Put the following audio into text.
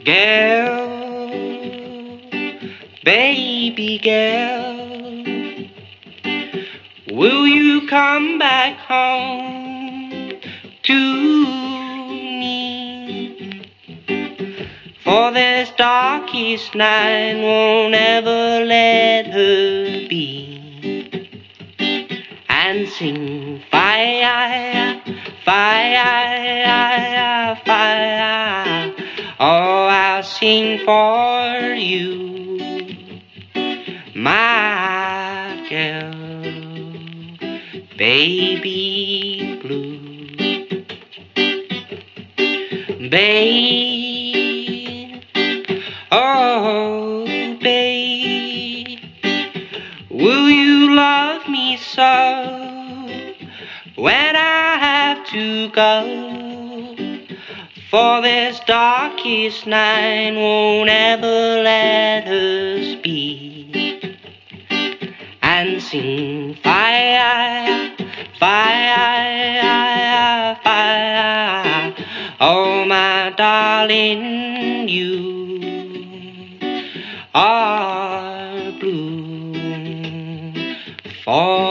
Girl, baby girl, will you come back home to me? For this darkest night won't ever let her be. And sing fire, fire, fire. Oh, I'll sing for you, my girl, baby blue. Babe, oh babe, will you love me so when I have to go? For this darkest night won't ever let us be. And sing fire, fire, fire. Oh, my darling, you are blue for